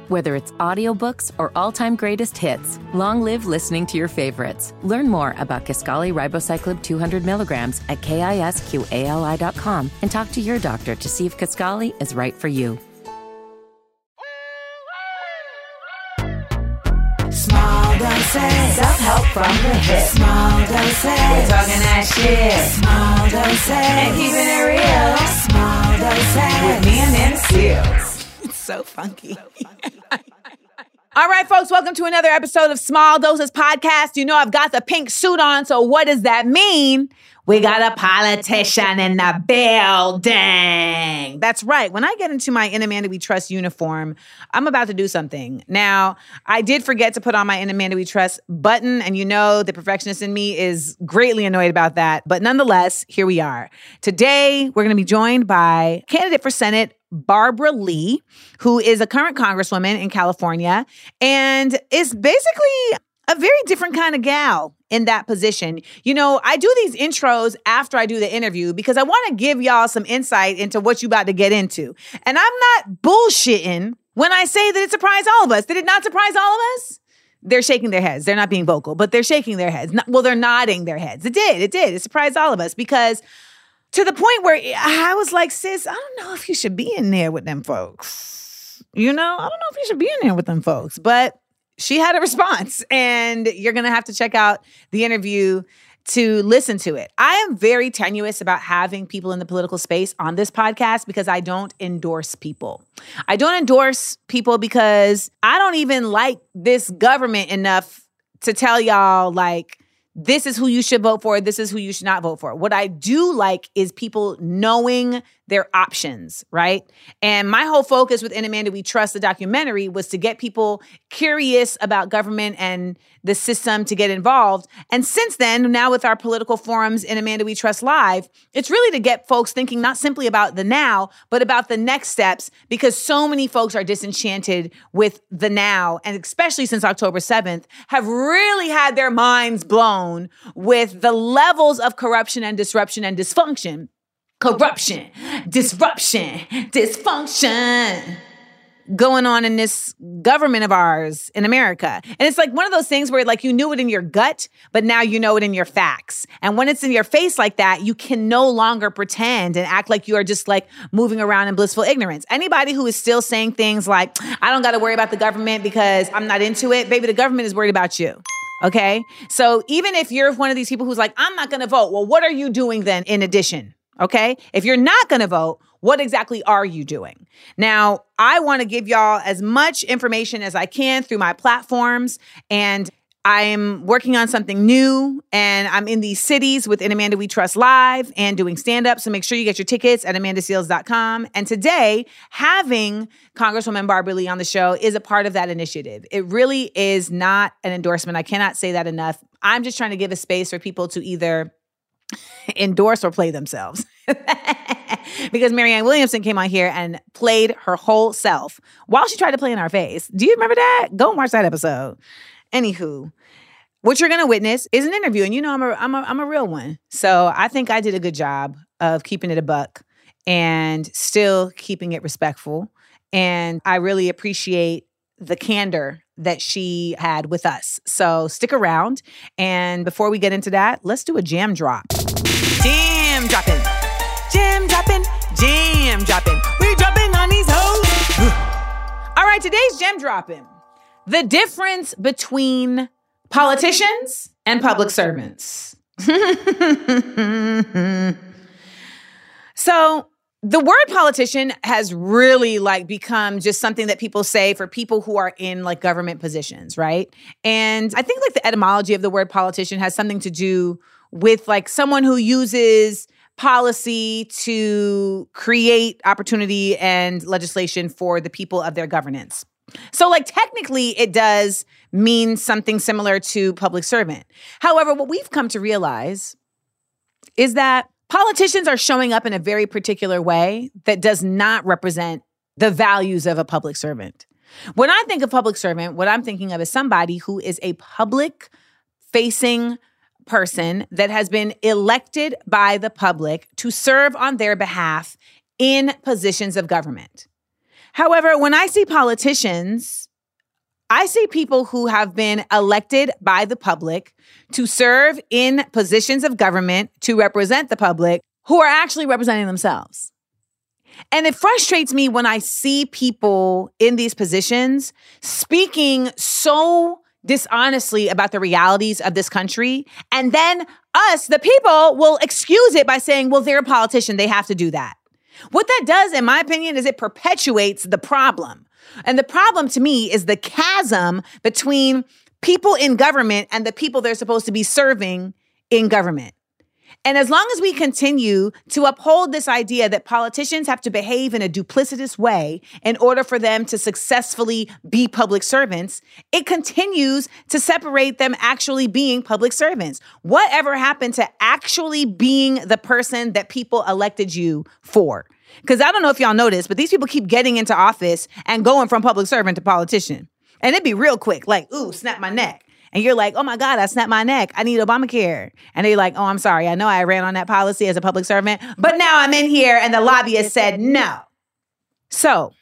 Whether it's audiobooks or all-time greatest hits, long live listening to your favorites. Learn more about Kisqali Ribociclib 200 milligrams at KISQALI.com and talk to your doctor to see if Kisqali is right for you. Small doses. Self-help from the hip. Small doses. We're talking that shit. Small doses. And keeping it real. Small doses. With me and them Seals. It's so funky. All right, folks, welcome to another episode of Small Doses Podcast. You know I've got the pink suit on, so what does that mean? We got a politician in the building. That's right. When I get into my In Amanda We Trust uniform, I'm about to do something. Now, I did forget to put on my In Amanda We Trust button, and you know the perfectionist in me is greatly annoyed about that. But nonetheless, here we are. Today, we're going to be joined by candidate for Senate, Barbara Lee, who is a current congresswoman in California and is basically a very different kind of gal in that position. You know, I do these intros after I do the interview because I want to give y'all some insight into what you about to get into. And I'm not bullshitting when I say that it surprised all of us. Did it not surprise all of us? They're shaking their heads. They're not being vocal, but they're shaking their heads. Well, they're nodding their heads. It did. It surprised all of us because to the point where I was like, sis, I don't know if you should be in there with them folks. You know, I don't know if you should be in there with them folks. But she had a response, and you're going to have to check out the interview to listen to it. I am very tenuous about having people in the political space on this podcast because I don't endorse people. I don't endorse people because I don't even like this government enough to tell y'all, like, this is who you should vote for. This is who you should not vote for. What I do like is people knowing their options, right? And my whole focus with In Amanda We Trust, the documentary, was to get people curious about government and the system to get involved. And since then, now with our political forums in Amanda We Trust Live, it's really to get folks thinking not simply about the now, but about the next steps, because so many folks are disenchanted with the now, and especially since October 7th, have really had their minds blown with the levels of corruption and disruption and dysfunction. Corruption, disruption, dysfunction going on in this government of ours in America. And it's like one of those things where like you knew it in your gut, but now you know it in your facts. And when it's in your face like that, you can no longer pretend and act like you are just like moving around in blissful ignorance. Anybody who is still saying things like, I don't got to worry about the government because I'm not into it, baby, the government is worried about you. Okay? So even if you're one of these people who's like, I'm not going to vote, well, what are you doing then in addition? Okay? If you're not going to vote, what exactly are you doing? Now, I want to give y'all as much information as I can through my platforms, and I'm working on something new, and I'm in these cities with In Amanda We Trust Live and doing stand-up, so make sure you get your tickets at amandaseals.com. And today, having Congresswoman Barbara Lee on the show is a part of that initiative. It really is not an endorsement. I cannot say that enough. I'm just trying to give a space for people to either endorse or play themselves. Because Marianne Williamson came on here and played her whole self while she tried to play in our face. Do you remember that? Go and watch that episode. Anywho, what you're going to witness is an interview, and you know I'm a real one. So I think I did a good job of keeping it a buck and still keeping it respectful. And I really appreciate the candor that she had with us. So stick around. And before we get into that, let's do a jam drop. Jam dropping. Jam dropping. Jam dropping. We dropping on these hoes. All right, today's jam dropping. The difference between politicians and public servants. So the word politician has really like become just something that people say for people who are in like government positions, right? And I think like the etymology of the word politician has something to do with like someone who uses policy to create opportunity and legislation for the people of their governance. So like technically it does mean something similar to public servant. However, what we've come to realize is that politicians are showing up in a very particular way that does not represent the values of a public servant. When I think of public servant, what I'm thinking of is somebody who is a public-facing person that has been elected by the public to serve on their behalf in positions of government. However, when I see politicians, I see people who have been elected by the public to serve in positions of government to represent the public who are actually representing themselves. And it frustrates me when I see people in these positions speaking so dishonestly about the realities of this country. And then us, the people, will excuse it by saying, well, they're a politician. They have to do that. What that does, in my opinion, is it perpetuates the problem. And the problem to me is the chasm between people in government and the people they're supposed to be serving in government. And as long as we continue to uphold this idea that politicians have to behave in a duplicitous way in order for them to successfully be public servants, it continues to separate them actually being public servants. Whatever happened to actually being the person that people elected you for? Because I don't know if y'all noticed, but these people keep getting into office and going from public servant to politician. And it'd be real quick, like, ooh, snap my neck. And you're like, oh my God, I snapped my neck. I need Obamacare. And they're like, oh, I'm sorry. I know I ran on that policy as a public servant, but now I'm in here and the lobbyist said no. So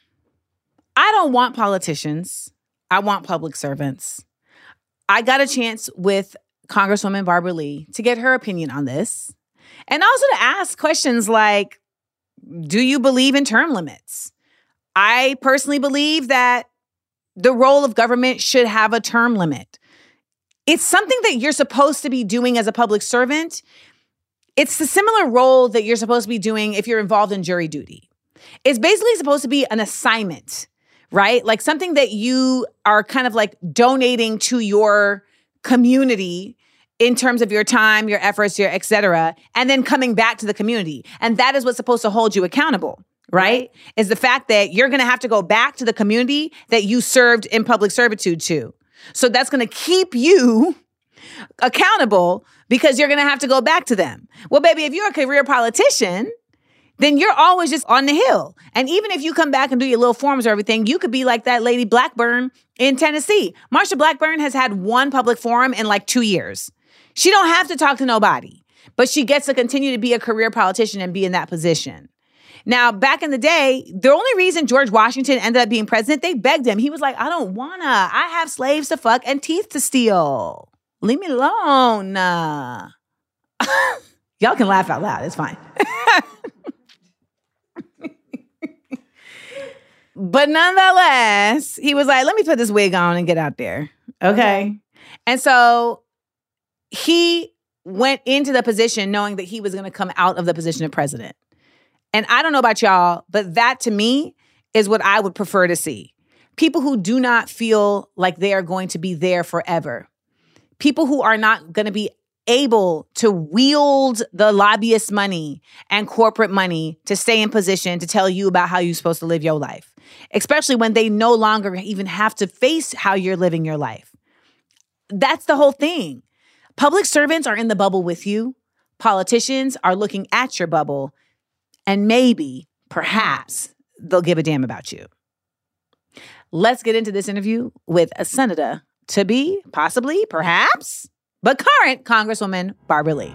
I don't want politicians. I want public servants. I got a chance with Congresswoman Barbara Lee to get her opinion on this. And also to ask questions like, do you believe in term limits? I personally believe that the role of government should have a term limit. It's something that you're supposed to be doing as a public servant. It's the similar role that you're supposed to be doing if you're involved in jury duty. It's basically supposed to be an assignment, right? Like something that you are kind of like donating to your community in terms of your time, your efforts, your et cetera, and then coming back to the community. And that is what's supposed to hold you accountable, right? Is the fact that you're going to have to go back to the community that you served in public servitude to. So that's going to keep you accountable because you're going to have to go back to them. Well, baby, if you're a career politician, then you're always just on the hill. And even if you come back and do your little forms or everything, you could be like that lady Blackburn in Tennessee. Marsha Blackburn has had one public forum in like 2 years. She don't have to talk to nobody, but she gets to continue to be a career politician and be in that position. Now, back in the day, the only reason George Washington ended up being president, they begged him. He was like, I don't wanna. I have slaves to fuck and teeth to steal. Leave me alone. Y'all can laugh out loud. It's fine. But nonetheless, he was like, let me put this wig on and get out there. Okay. And so he went into the position knowing that he was going to come out of the position of president. And I don't know about y'all, but that to me is what I would prefer to see. People who do not feel like they are going to be there forever. People who are not going to be able to wield the lobbyist money and corporate money to stay in position to tell you about how you're supposed to live your life, especially when they no longer even have to face how you're living your life. That's the whole thing. Public servants are in the bubble with you. Politicians are looking at your bubble. And maybe, perhaps, they'll give a damn about you. Let's get into this interview with a senator to be, possibly, perhaps, but current Congresswoman Barbara Lee.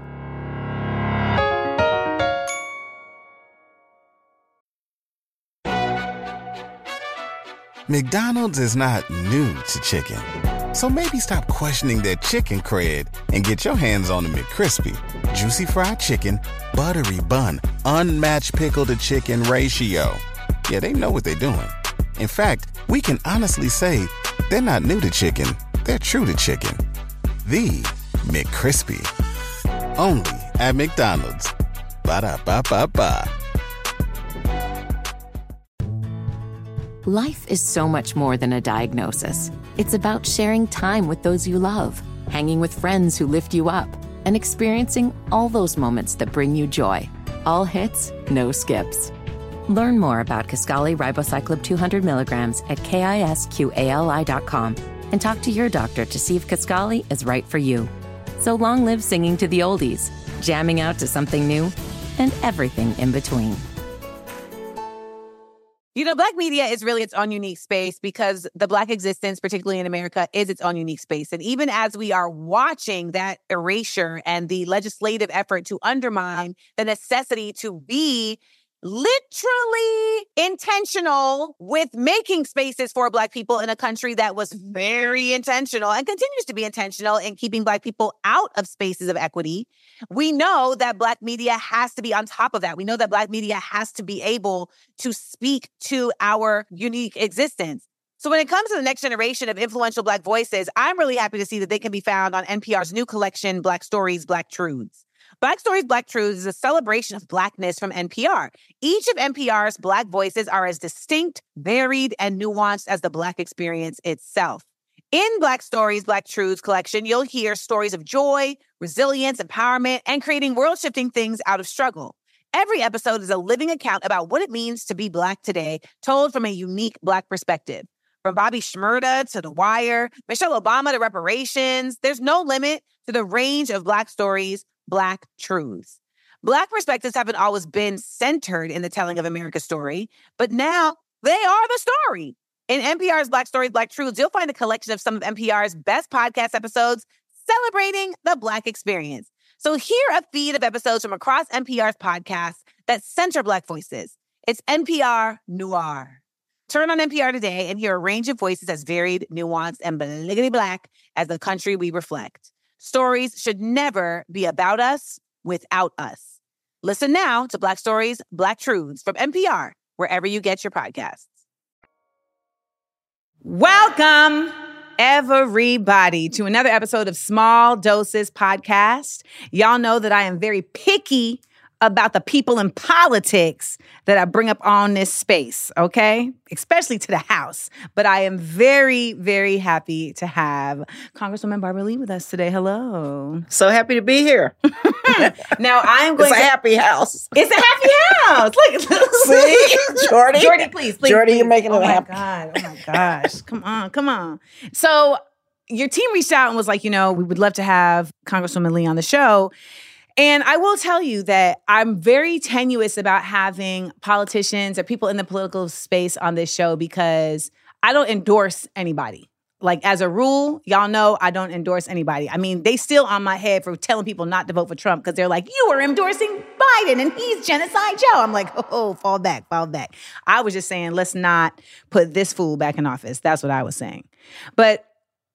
McDonald's is not new to chicken. So maybe stop questioning their chicken cred and get your hands on the McCrispy. Juicy fried chicken, buttery bun, unmatched pickle to chicken ratio. Yeah, they know what they're doing. In fact, we can honestly say they're not new to chicken. They're true to chicken. The McCrispy. Only at McDonald's. Ba-da-ba-ba-ba. Life is so much more than a diagnosis. It's about sharing time with those you love, hanging with friends who lift you up, and experiencing all those moments that bring you joy. All hits, no skips. Learn more about Kisqali Ribociclib 200 milligrams at KISQALI.com and talk to your doctor to see if Kisqali is right for you. So long live singing to the oldies, jamming out to something new, and everything in between. You know, Black media is really its own unique space because the Black existence, particularly in America, is its own unique space. And even as we are watching that erasure and the legislative effort to undermine the necessity to be literally intentional with making spaces for Black people in a country that was very intentional and continues to be intentional in keeping Black people out of spaces of equity. We know that Black media has to be on top of that. We know that Black media has to be able to speak to our unique existence. So when it comes to the next generation of influential Black voices, I'm really happy to see that they can be found on NPR's new collection, Black Stories, Black Truths. Black Stories, Black Truths is a celebration of Blackness from NPR. Each of NPR's Black voices are as distinct, varied, and nuanced as the Black experience itself. In Black Stories, Black Truths collection, you'll hear stories of joy, resilience, empowerment, and creating world-shifting things out of struggle. Every episode is a living account about what it means to be Black today, told from a unique Black perspective. From Bobby Shmurda to The Wire, Michelle Obama to reparations, there's no limit to the range of Black stories, Black truths. Black perspectives haven't always been centered in the telling of America's story, but now they are the story. In NPR's Black Stories, Black Truths, you'll find a collection of some of NPR's best podcast episodes celebrating the Black experience. So hear a feed of episodes from across NPR's podcasts that center Black voices. It's NPR Noir. Turn on NPR today and hear a range of voices as varied, nuanced, and bliggity Black as the country we reflect. Stories should never be about us without us. Listen now to Black Stories, Black Truths from NPR, wherever you get your podcasts. Welcome, everybody, to another episode of Small Doses Podcast. Y'all know that I am very picky about the people in politics that I bring up on this space, okay? Especially to the House. But I am very, very happy to have Congresswoman Barbara Lee with us today. Hello. So happy to be here. Now, I'm going It's a happy house. It's a happy house. Look. See? Jordy? Jordy, please. Jordy, you're making it happen. Oh, my gosh. Come on. So your team reached out and was like, we would love to have Congresswoman Lee on the show. And I will tell you that I'm very tenuous about having politicians or people in the political space on this show because I don't endorse anybody. Like, as a rule, y'all know I don't endorse anybody. I mean, they still on my head for telling people not to vote for Trump because they're like, you are endorsing Biden and he's Genocide Joe. I'm like, oh, fall back. I was just saying, let's not put this fool back in office. That's what I was saying. But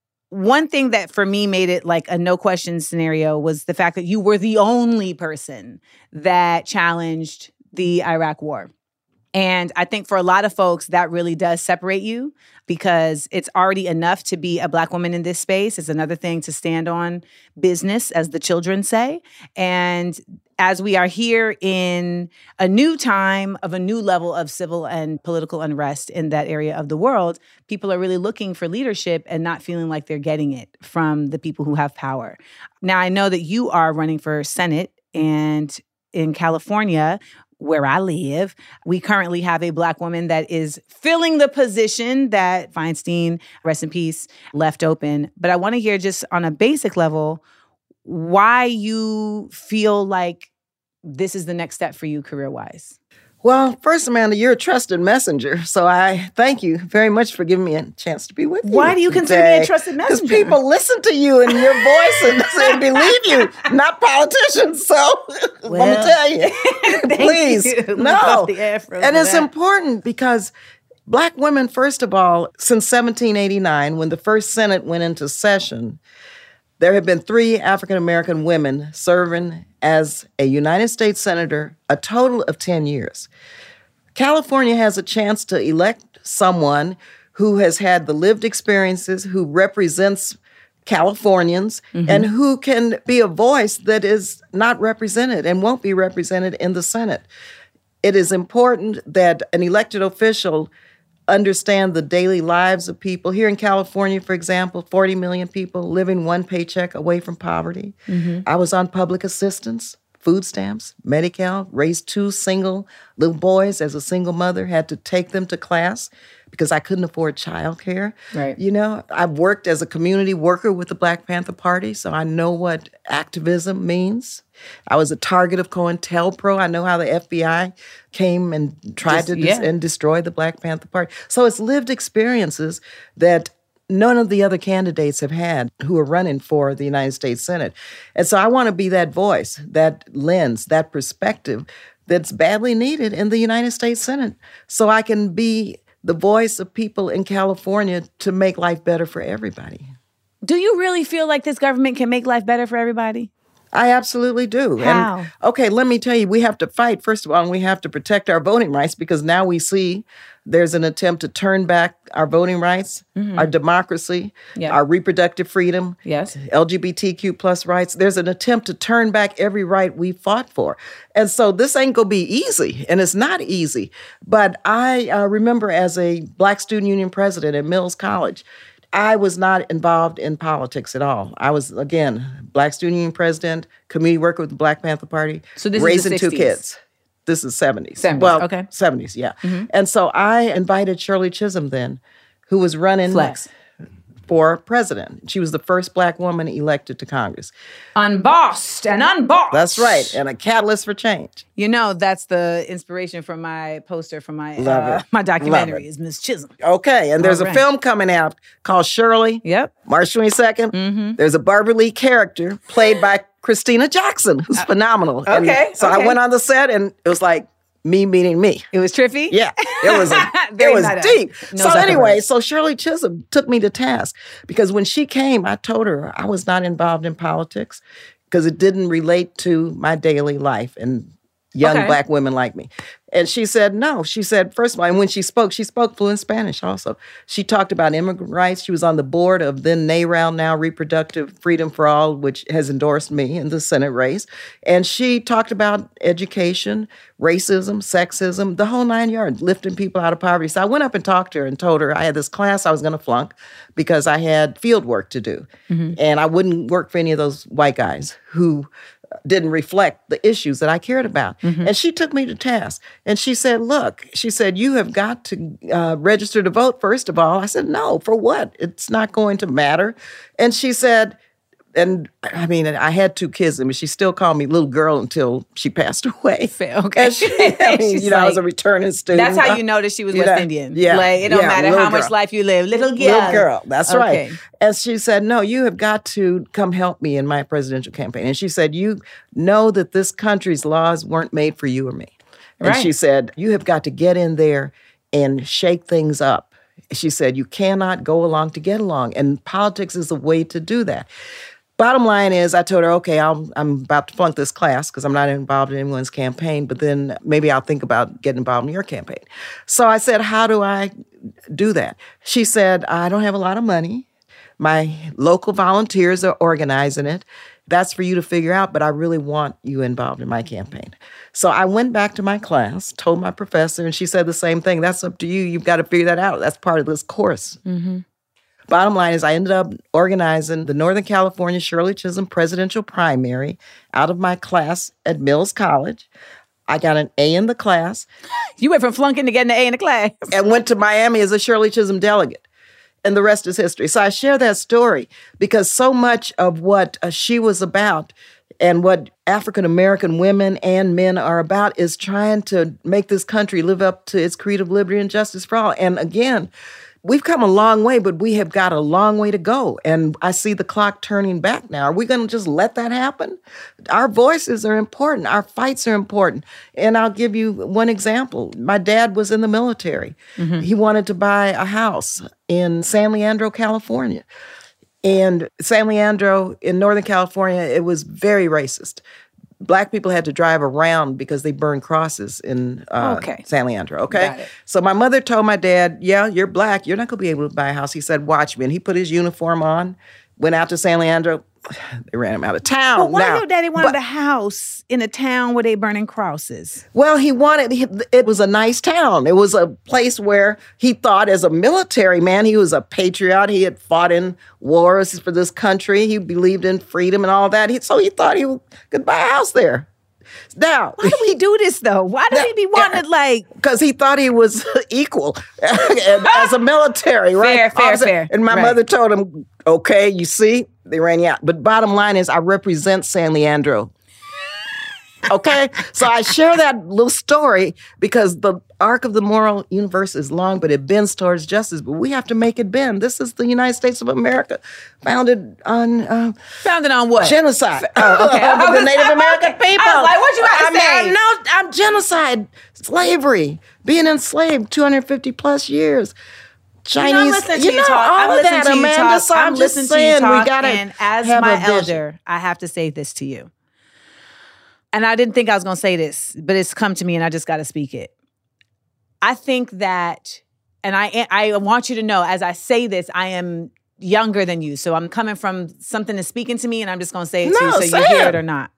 one thing that for me made it like a no question scenario was the fact that you were the only person that challenged the Iraq war. And I think for a lot of folks, that really does separate you because it's already enough to be a Black woman in this space. It's another thing to stand on business, as the children say. And as we are here in a new time of a new level of civil and political unrest in that area of the world, people are really looking for leadership and not feeling like they're getting it from the people who have power. Now, I know that you are running for Senate, and in California, where I live, we currently have a Black woman that is filling the position that Feinstein, rest in peace, left open. But I want to hear just on a basic level why you feel like this is the next step for you career-wise. Well, first, Amanda, you're a trusted messenger. So I thank you very much for giving me a chance to be with you. Why do you consider me a trusted messenger? Because people listen to you and your voice and believe you, not politicians. So let me tell you, please, no. And it's important because Black women, first of all, since 1789, when the first Senate went into session, there have been 3 African-American women serving as a United States Senator, a total of 10 years. California has a chance to elect someone who has had the lived experiences, who represents Californians, and who can be a voice that is not represented and won't be represented in the Senate. It is important that an elected official understand the daily lives of people. Here in California, for example, 40 million people living one paycheck away from poverty. I was on public assistance, food stamps, Medi-Cal, raised 2 single little boys as a single mother, had to take them to class because I couldn't afford childcare. Right. I've worked as a community worker with the Black Panther Party, so I know what activism means. I was a target of COINTELPRO. I know how the FBI came and tried to destroy the Black Panther Party. So it's lived experiences that none of the other candidates have had who are running for the United States Senate. And so I want to be that voice, that lens, that perspective that's badly needed in the United States Senate so I can be the voice of people in California to make life better for everybody. Do you really feel like this government can make life better for everybody? I absolutely do. How? And, okay, let me tell you, we have to fight, first of all, and we have to protect our voting rights because now we see there's an attempt to turn back our voting rights, our democracy, our reproductive freedom, LGBTQ plus rights. There's an attempt to turn back every right we fought for. And so this ain't going to be easy, and it's not easy. But I remember as a Black Student Union president at Mills College, I was not involved in politics at all. I was, again, Black Student Union president, community worker with the Black Panther Party, so this raising is the 2 kids. This is 70s. 70s, well, okay. 70s, yeah. And so I invited Shirley Chisholm then, who was running for president. She was the first Black woman elected to Congress. Unbossed and unbossed. That's right, and a catalyst for change. You know, that's the inspiration for my poster for my my documentary is Miss Chisholm. Okay, and there's a film coming out called Shirley. Yep. March 22nd. There's a Barbara Lee character played by Christina Jackson, who's phenomenal. Okay. So I went on the set, and it was like me meeting me. It was trippy? Yeah. It was deep. So anyway, so Shirley Chisholm took me to task because when she came, I told her I was not involved in politics because it didn't relate to my daily life and young Black women like me. And she said, no. She said, first of all, and when she spoke fluent Spanish also. She talked about immigrant rights. She was on the board of then NARAL, now Reproductive Freedom for All, which has endorsed me in the Senate race. And she talked about education, racism, sexism, the whole 9 yards, lifting people out of poverty. So I went up and talked to her and told her I had this class I was going to flunk because I had field work to do. And I wouldn't work for any of those white guys who didn't reflect the issues that I cared about. And she took me to task. And she said, look, she said, you have got to register to vote, first of all. I said, no, for what? It's not going to matter. And she said, and I mean, I had 2 kids, but she still called me little girl until she passed away. Okay. And I was a returning student. That's how you know that she was West Indian. Yeah. Like, it don't matter how much life you live. Little girl. Little girl. That's right. And she said, no, you have got to come help me in my presidential campaign. And she said, you know that this country's laws weren't made for you or me. And she said, you have got to get in there and shake things up. She said, you cannot go along to get along. And politics is a way to do that. Bottom line is, I told her, okay, I'm about to flunk this class because I'm not involved in anyone's campaign, but then maybe I'll think about getting involved in your campaign. So I said, how do I do that? She said, I don't have a lot of money. My local volunteers are organizing it. That's for you to figure out, but I really want you involved in my campaign. So I went back to my class, told my professor, and she said the same thing. That's up to you. You've got to figure that out. That's part of this course. Bottom line is I ended up organizing the Northern California Shirley Chisholm presidential primary out of my class at Mills College. I got an A in the class. You went from flunking to getting an A in the class. And went to Miami as a Shirley Chisholm delegate. And the rest is history. So I share that story because so much of what she was about and what African-American women and men are about is trying to make this country live up to its creed of liberty and justice for all. And again, we've come a long way, but we have got a long way to go. And I see the clock turning back now. Are we going to just let that happen? Our voices are important. Our fights are important. And I'll give you one example. My dad was in the military. He wanted to buy a house in San Leandro, California. And San Leandro in Northern California, it was very racist. Black people had to drive around because they burned crosses in San Leandro, okay? So my mother told my dad, yeah, you're Black. You're not going to be able to buy a house. He said, watch me. And he put his uniform on, went out to San Leandro. They ran him out of town. But why your daddy wanted a house in a town where they burning crosses? Well, it was a nice town. It was a place where he thought as a military man, he was a patriot. He had fought in wars for this country. He believed in freedom and all that. So he thought he could buy a house there. Now, why do we do this, though? Why do we be wanting because he thought he was equal as a military, right? Fair. And my mother told him, okay, you see, they ran you out. But bottom line is I represent San Leandro. Okay? So I share that little story because the arc of the moral universe is long, but it bends towards justice. But we have to make it bend. This is the United States of America, founded on... founded on what? Genocide. The Native American people. I was like, what you about to say? I'm genocide, slavery, being enslaved 250 plus years. Chinese, I'm listening to you talk. all of that, Amanda. So I'm just saying, we gotta and as have my a vision. elder, I have to say this to you. And I didn't think I was going to say this, but it's come to me and I just got to speak it. I think that, and I want you to know, as I say this, I am younger than you. So I'm coming from something that's speaking to me and I'm just going to say it to you so you hear it or not.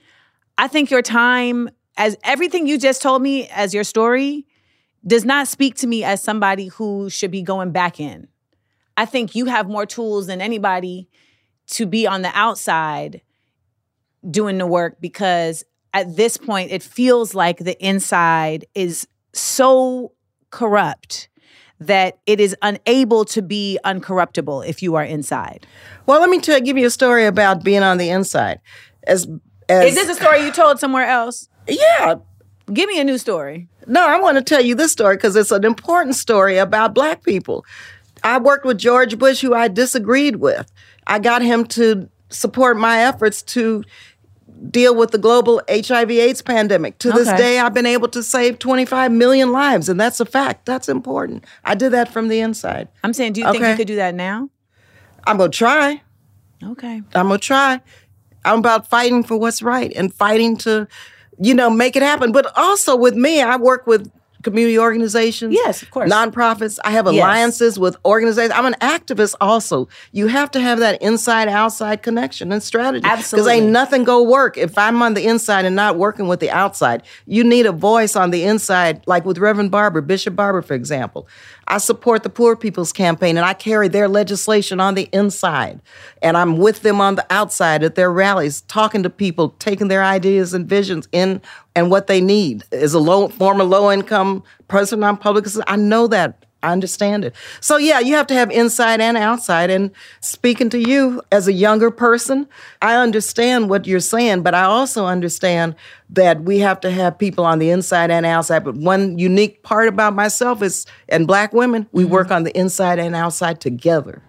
I think your time, as everything you just told me as your story, does not speak to me as somebody who should be going back in. I think you have more tools than anybody to be on the outside doing the work, because at this point, it feels like the inside is so corrupt that it is unable to be uncorruptible if you are inside. Well, let me give you a story about being on the inside. Is this a story you told somewhere else? Yeah. Give me a new story. No, I want to tell you this story because it's an important story about Black people. I worked with George Bush, who I disagreed with. I got him to support my efforts to deal with the global HIV/AIDS pandemic. To this day, I've been able to save 25 million lives, and that's a fact. That's important. I did that from the inside. I'm saying, do you think you could do that now? I'm going to try. Okay. I'm going to try. I'm about fighting for what's right and fighting to, make it happen. But also with me, I work with community organizations. Yes, of course. Nonprofits. I have alliances with organizations. I'm an activist also. You have to have that inside-outside connection and strategy. Absolutely. Because ain't nothing go work if I'm on the inside and not working with the outside. You need a voice on the inside, like with Reverend Barber, Bishop Barber, for example. I support the Poor People's Campaign, and I carry their legislation on the inside. And I'm with them on the outside at their rallies, talking to people, taking their ideas and visions in and what they need. As a former low-income person on public assistance, I know that. I understand it. So, yeah, you have to have inside and outside. And speaking to you as a younger person, I understand what you're saying, but I also understand that we have to have people on the inside and outside. But one unique part about myself is, and Black women, we work on the inside and outside together.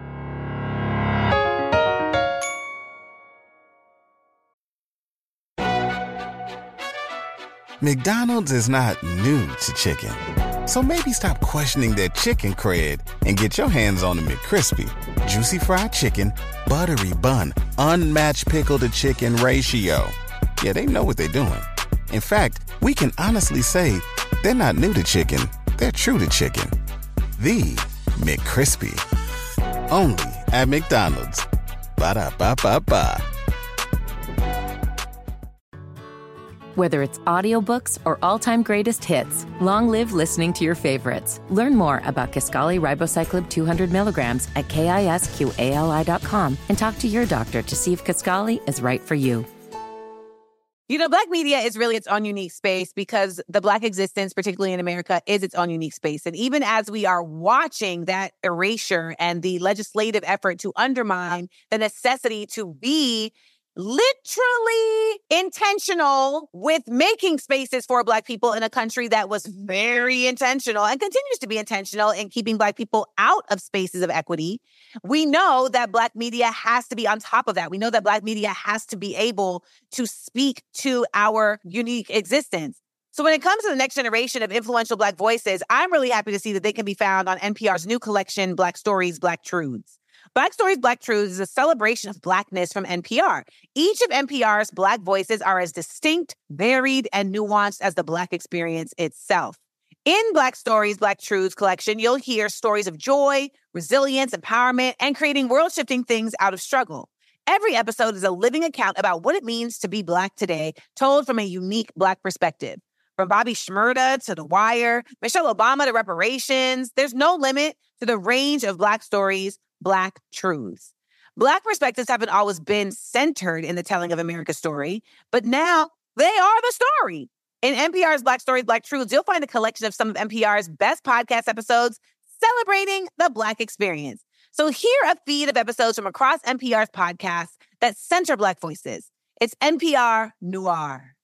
McDonald's is not new to chicken. So maybe stop questioning their chicken cred and get your hands on the McCrispy. Juicy fried chicken, buttery bun, unmatched pickle to chicken ratio. Yeah, they know what they're doing. In fact, we can honestly say they're not new to chicken, they're true to chicken. The McCrispy. Only at McDonald's. Ba-da-ba-ba-ba. Whether it's audiobooks or all-time greatest hits, long live listening to your favorites. Learn more about Kisqali Ribociclib 200 milligrams at KISQALI.com and talk to your doctor to see if Kisqali is right for you. Black media is really its own unique space because the Black existence, particularly in America, is its own unique space. And even as we are watching that erasure and the legislative effort to undermine the necessity to be literally intentional with making spaces for Black people in a country that was very intentional and continues to be intentional in keeping Black people out of spaces of equity, we know that Black media has to be on top of that. We know that Black media has to be able to speak to our unique existence. So when it comes to the next generation of influential Black voices, I'm really happy to see that they can be found on NPR's new collection, Black Stories, Black Truths. Black Stories, Black Truths is a celebration of Blackness from NPR. Each of NPR's Black voices are as distinct, varied, and nuanced as the Black experience itself. In Black Stories, Black Truths collection, you'll hear stories of joy, resilience, empowerment, and creating world-shifting things out of struggle. Every episode is a living account about what it means to be Black today, told from a unique Black perspective. From Bobby Shmurda to The Wire, Michelle Obama to reparations, there's no limit to the range of Black stories, Black truths. Black perspectives haven't always been centered in the telling of America's story, but now they are the story. In NPR's Black Stories, Black Truths, you'll find a collection of some of NPR's best podcast episodes celebrating the Black experience. So hear a feed of episodes from across NPR's podcasts that center Black voices. It's NPR Noir.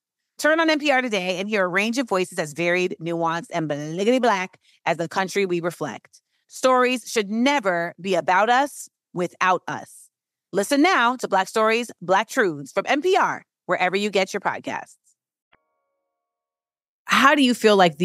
Turn on NPR today and hear a range of voices as varied, nuanced, and bliggity black as the country we reflect. Stories should never be about us without us. Listen now to Black Stories, Black Truths from NPR, wherever you get your podcasts. How do you feel like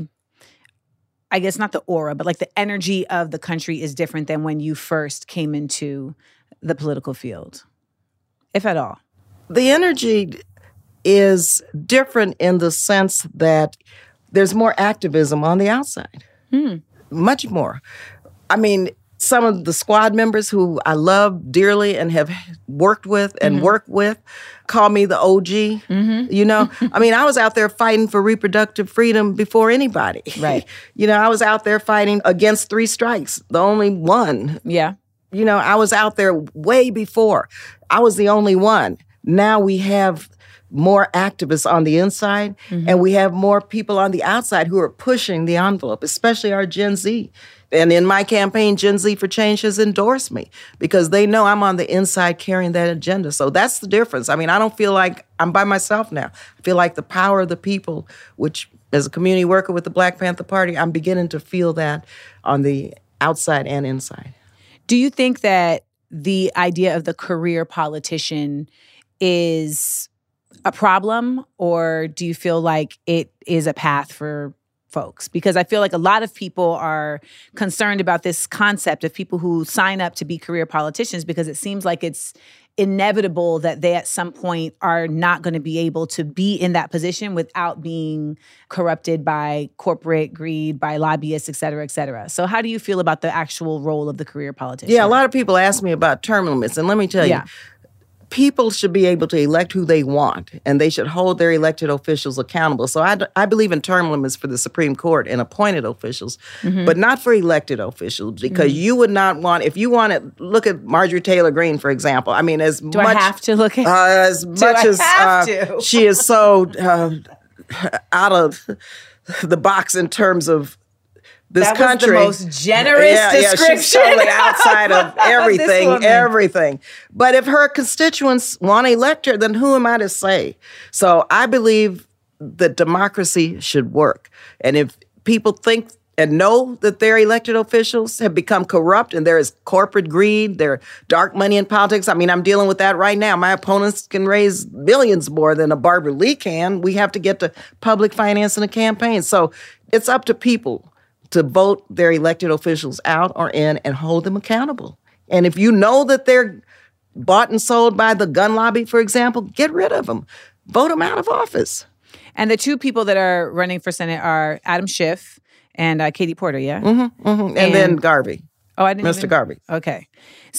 I guess not the aura, but like the energy of the country is different than when you first came into the political field, if at all? The energy is different in the sense that there's more activism on the outside. Much more. I mean, some of the squad members who I love dearly and have worked with and worked with call me the OG, you know? I mean, I was out there fighting for reproductive freedom before anybody. Right. You know, I was out there fighting against 3 strikes, the only one. Yeah. You know, I was out there way before. I was the only one. Now we have more activists on the inside, and we have more people on the outside who are pushing the envelope, especially our Gen Z. And in my campaign, Gen Z for Change has endorsed me because they know I'm on the inside carrying that agenda. So that's the difference. I mean, I don't feel like I'm by myself now. I feel like the power of the people, which as a community worker with the Black Panther Party, I'm beginning to feel that on the outside and inside. Do you think that the idea of the career politician is a problem, or do you feel like it is a path for folks? Because I feel like a lot of people are concerned about this concept of people who sign up to be career politicians because it seems like it's inevitable that they at some point are not going to be able to be in that position without being corrupted by corporate greed, by lobbyists, et cetera, et cetera. So how do you feel about the actual role of the career politician? Yeah, a lot of people ask me about term limits, and let me tell you, people should be able to elect who they want, and they should hold their elected officials accountable. So I believe in term limits for the Supreme Court and appointed officials, but not for elected officials, because you would not want, if you want to look at Marjorie Taylor Greene, for example, I mean, Do I have to look at as much as she is so out of the box in terms of this country. That was the most generous description. Yeah, she's totally outside of everything. But if her constituents want to elect her, then who am I to say? So I believe that democracy should work. And if people think and know that their elected officials have become corrupt and there is corporate greed, there are dark money in politics. I mean, I'm dealing with that right now. My opponents can raise millions more than a Barbara Lee can. We have to get to public finance in a campaign. So it's up to people to vote their elected officials out or in and hold them accountable. And if you know that they're bought and sold by the gun lobby, for example, get rid of them. Vote them out of office. And the 2 people that are running for Senate are Adam Schiff and Katie Porter, yeah? And then Garvey. Oh, I didn't Mr. Garvey. Okay.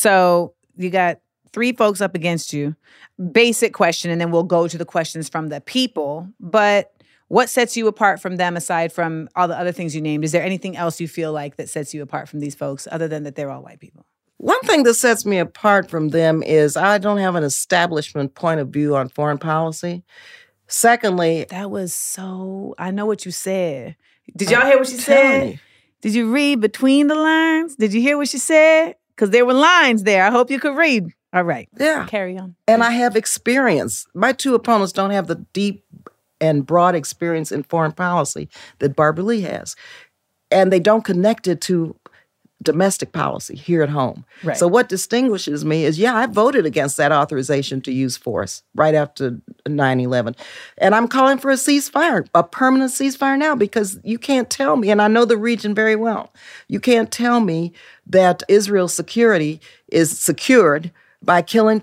So you got 3 folks up against you. Basic question, and then we'll go to the questions from the people. But what sets you apart from them aside from all the other things you named? Is there anything else you feel like that sets you apart from these folks other than that they're all white people? One thing that sets me apart from them is I don't have an establishment point of view on foreign policy. Secondly, that was so, I know what you said. Did y'all hear what she said? Did you read between the lines? Did you hear what she said? Because there were lines there. I hope you could read. All right. Yeah. Carry on. And I have experience. My 2 opponents don't have the deep and broad experience in foreign policy that Barbara Lee has. And they don't connect it to domestic policy here at home. Right. So what distinguishes me is, I voted against that authorization to use force right after 9/11. And I'm calling for a ceasefire, a permanent ceasefire now, because you can't tell me, and I know the region very well, you can't tell me that Israel's security is secured by killing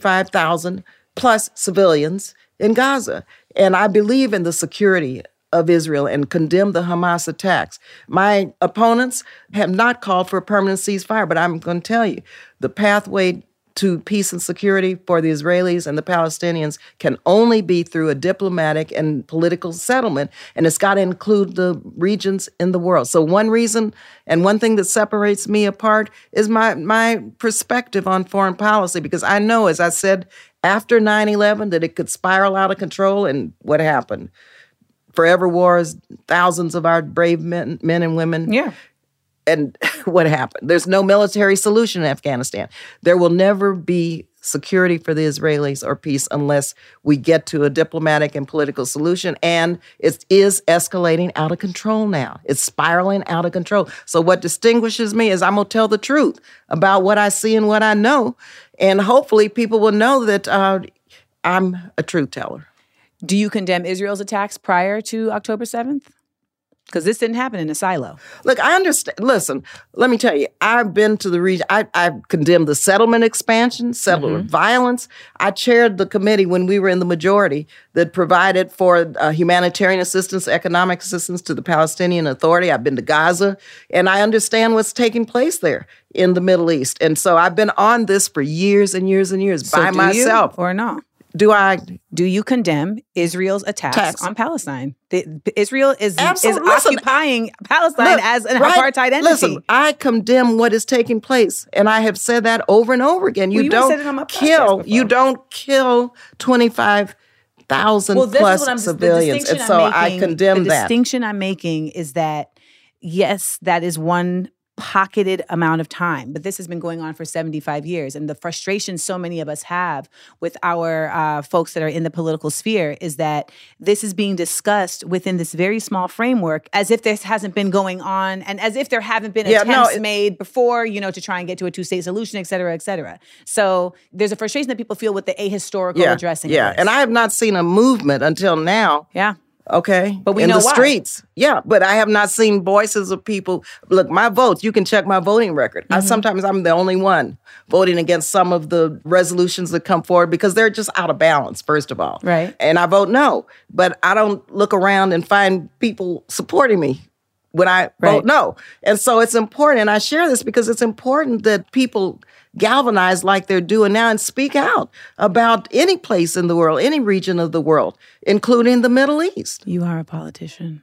25,000 plus civilians in Gaza. And I believe in the security of Israel and condemn the Hamas attacks. My opponents have not called for a permanent ceasefire, but I'm going to tell you, the pathway to peace and security for the Israelis and the Palestinians can only be through a diplomatic and political settlement, and it's got to include the regions in the world. So one reason and one thing that separates me apart is my perspective on foreign policy, because I know, as I said, after 9/11, that it could spiral out of control, and what happened? Forever wars, thousands of our brave men and women. Yeah. And what happened? There's no military solution in Afghanistan. There will never be security for the Israelis or peace unless we get to a diplomatic and political solution. And it is escalating out of control now. It's spiraling out of control. So what distinguishes me is I'm going to tell the truth about what I see and what I know. And hopefully people will know that I'm a truth teller. Do you condemn Israel's attacks prior to October 7th? Because this didn't happen in a silo. Look, I understand. Listen, let me tell you, I've been to the region. I've condemned the settlement expansion, settler violence. I chaired the committee when we were in the majority that provided for humanitarian assistance, economic assistance to the Palestinian Authority. I've been to Gaza, and I understand what's taking place there in the Middle East. And so I've been on this for years and years and years by myself. Or not? Do you condemn Israel's attacks on Palestine? Israel is occupying Palestine as an apartheid entity. Listen, I condemn what is taking place, and I have said that over and over again. You don't kill 25,000 plus civilians, and so I condemn that. The distinction I'm making is that, yes, that is one pocketed amount of time, but this has been going on for 75 years. And the frustration so many of us have with our folks that are in the political sphere is that this is being discussed within this very small framework as if this hasn't been going on and as if there haven't been attempts made before, to try and get to a two-state solution, et cetera, et cetera. So there's a frustration that people feel with the ahistorical addressing. Yeah, and I have not seen a movement until now. Yeah. Okay. But we in know the why. Streets. Yeah. But I have not seen voices of people. Look, my votes, you can check my voting record. Sometimes I'm the only one voting against some of the resolutions that come forward because they're just out of balance, first of all. Right. And I vote no. But I don't look around and find people supporting me when I vote no. And so it's important. And I share this because it's important that people galvanize like they're doing now and speak out about any place in the world, any region of the world, including the Middle East. You are a politician.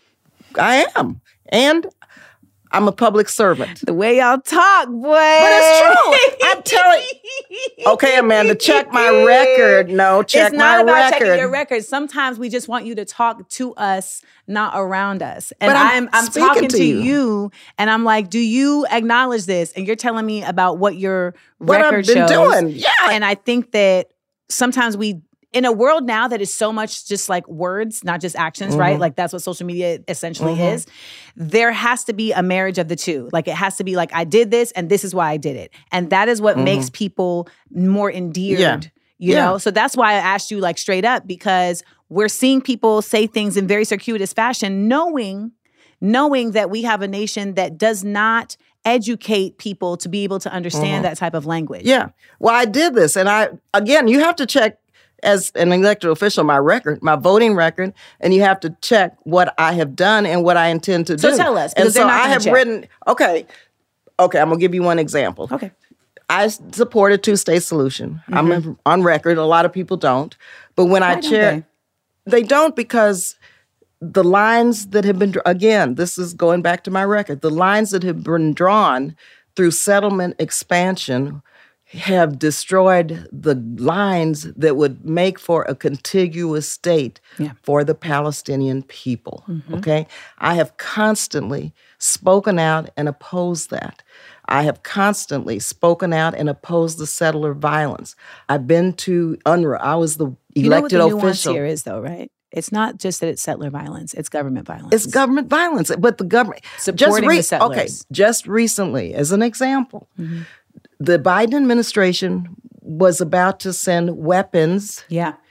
I am. And I'm a public servant. The way y'all talk, boy. But it's true. I'm telling you. Okay, Amanda, check my record. No, check my record. It's not about checking your record. Sometimes we just want you to talk to us, not around us. And I'm talking to you, and I'm like, do you acknowledge this? And you're telling me about what your record shows. What I've been doing, yeah. And I think that sometimes in a world now that is so much just like words, not just actions, right? Like that's what social media essentially is. There has to be a marriage of the two. Like it has to be like, I did this and this is why I did it. And that is what makes people more endeared, you know? So that's why I asked you like straight up, because we're seeing people say things in very circuitous fashion, knowing that we have a nation that does not educate people to be able to understand that type of language. Yeah. Well, I did this. And again, you have to check as an elected official, my record, my voting record, and you have to check what I have done and what I intend to do. So tell us, and so I have written, okay, I'm going to give you one example. Okay. I support a two-state solution. I'm on record. A lot of people don't. But when I chair, they don't because the lines that have been, again, this is going back to my record, the lines that have been drawn through settlement expansion have destroyed the lines that would make for a contiguous state for the Palestinian people, okay? I have constantly spoken out and opposed that. I have constantly spoken out and opposed the settler violence. I've been to UNRWA. I was the elected official. You know what the nuance here is, though, right? It's not just that it's settler violence. It's government violence. It's government violence. But the government... Supporting the settlers. Okay, just recently, as an example, the Biden administration was about to send weapons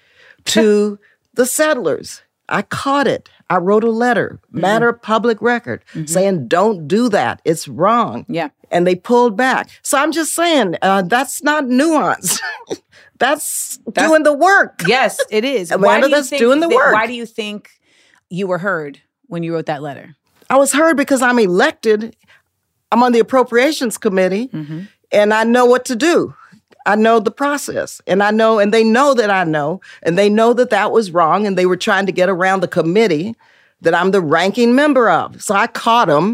to the settlers. I caught it. I wrote a letter, matter of public record, saying, don't do that. It's wrong. Yeah. And they pulled back. So I'm just saying, that's not nuance. That's doing the work. Yes, it is. Amanda, that's doing the work. Why do you think you were heard when you wrote that letter? I was heard because I'm elected. I'm on the Appropriations Committee, and I know what to do. I know the process, and I know, and they know that I know, and they know that that was wrong, and they were trying to get around the committee that I'm the ranking member of. So I caught them,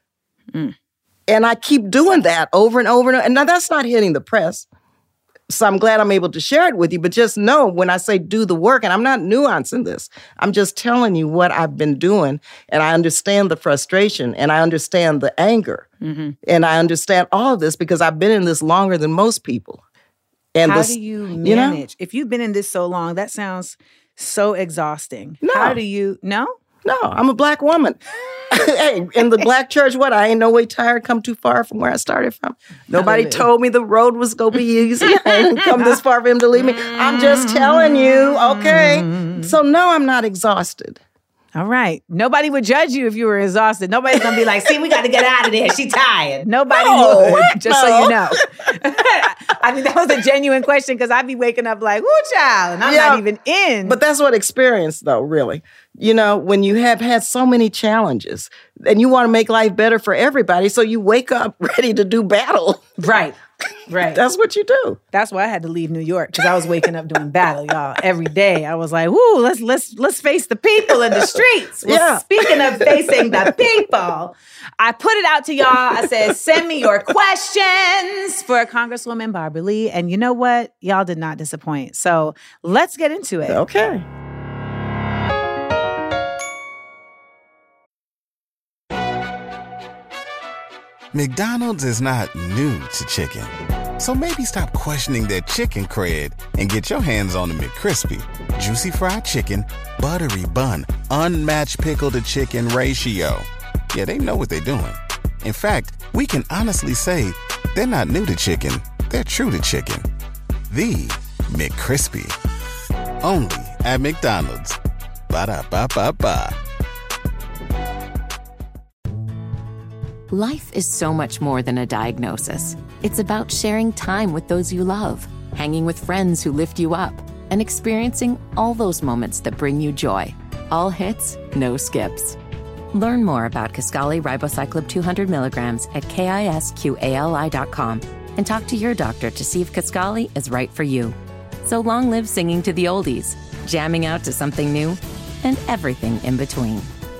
and I keep doing that over and over and over. And now that's not hitting the press. So I'm glad I'm able to share it with you, but just know when I say do the work, and I'm not nuancing this, I'm just telling you what I've been doing, and I understand the frustration, and I understand the anger, and I understand all of this because I've been in this longer than most people. And how do you manage? If you've been in this so long, that sounds so exhausting. No. How do you, no? No, I'm a Black woman. Hey, in the Black church, I ain't no way tired, come too far from where I started from. Nobody told me the road was going to be easy. I didn't come this far for him to leave me. I'm just telling you, okay? So no, I'm not exhausted. All right. Nobody would judge you if you were exhausted. Nobody's going to be like, see, we got to get out of there. She tired. Nobody would, just so you know. I mean, that was a genuine question because I'd be waking up like, ooh, child, and I'm not even in. But that's what experience, though, really. You know, when you have had so many challenges and you want to make life better for everybody, so you wake up ready to do battle. Right. That's what you do. That's why I had to leave New York, because I was waking up doing battle, y'all, every day. I was like, woo, let's face the people in the streets. Well, speaking of facing the people, I put it out to y'all. I said, send me your questions for Congresswoman Barbara Lee. And you know what? Y'all did not disappoint. So let's get into it. Okay. McDonald's is not new to chicken. So maybe stop questioning their chicken cred and get your hands on the McCrispy. Juicy fried chicken, buttery bun, unmatched pickle to chicken ratio. Yeah, they know what they're doing. In fact, we can honestly say they're not new to chicken. They're true to chicken. The McCrispy. Only at McDonald's. Ba-da-ba-ba-ba. Life is so much more than a diagnosis. It's about sharing time with those you love, hanging with friends who lift you up, and experiencing all those moments that bring you joy. All hits, no skips. Learn more about Kisqali Ribociclib 200 milligrams at KISQALI.com and talk to your doctor to see if Kisqali is right for you. So long live singing to the oldies, jamming out to something new, and everything in between.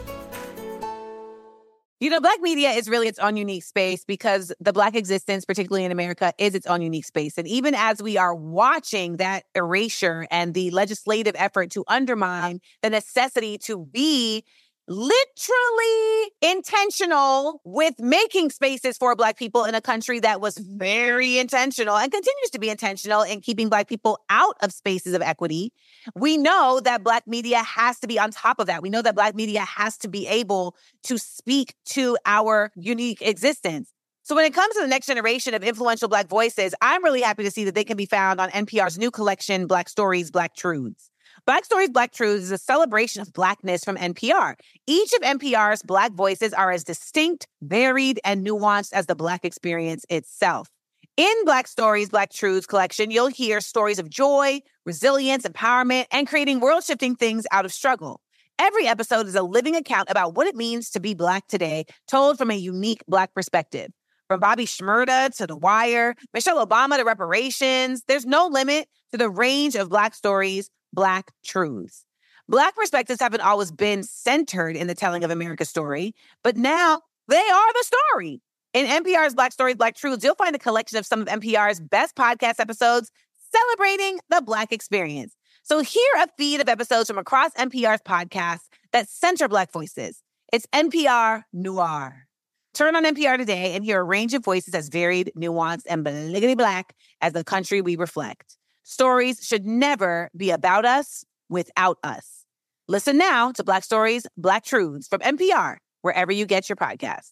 You know, Black media is really its own unique space because the Black existence, particularly in America, is its own unique space. And even as we are watching that erasure and the legislative effort to undermine the necessity to be literally intentional with making spaces for Black people in a country that was very intentional and continues to be intentional in keeping Black people out of spaces of equity, we know that Black media has to be on top of that. We know that Black media has to be able to speak to our unique existence. So when it comes to the next generation of influential Black voices, I'm really happy to see that they can be found on NPR's new collection, Black Stories, Black Truths. Black Stories, Black Truths is a celebration of Blackness from NPR. Each of NPR's Black voices are as distinct, varied, and nuanced as the Black experience itself. In Black Stories, Black Truths collection, you'll hear stories of joy, resilience, empowerment, and creating world-shifting things out of struggle. Every episode is a living account about what it means to be Black today, told from a unique Black perspective. From Bobby Shmurda to The Wire, Michelle Obama to reparations, there's no limit to the range of Black stories, Black truths. Black perspectives haven't always been centered in the telling of America's story, but now they are the story. In NPR's Black Stories, Black Truths, you'll find a collection of some of NPR's best podcast episodes celebrating the Black experience. So hear a feed of episodes from across NPR's podcasts that center Black voices. It's NPR Noir. Turn on NPR today and hear a range of voices as varied, nuanced, and bliggity Black as the country we reflect. Stories should never be about us without us. Listen now to Black Stories, Black Truths from NPR, wherever you get your podcasts.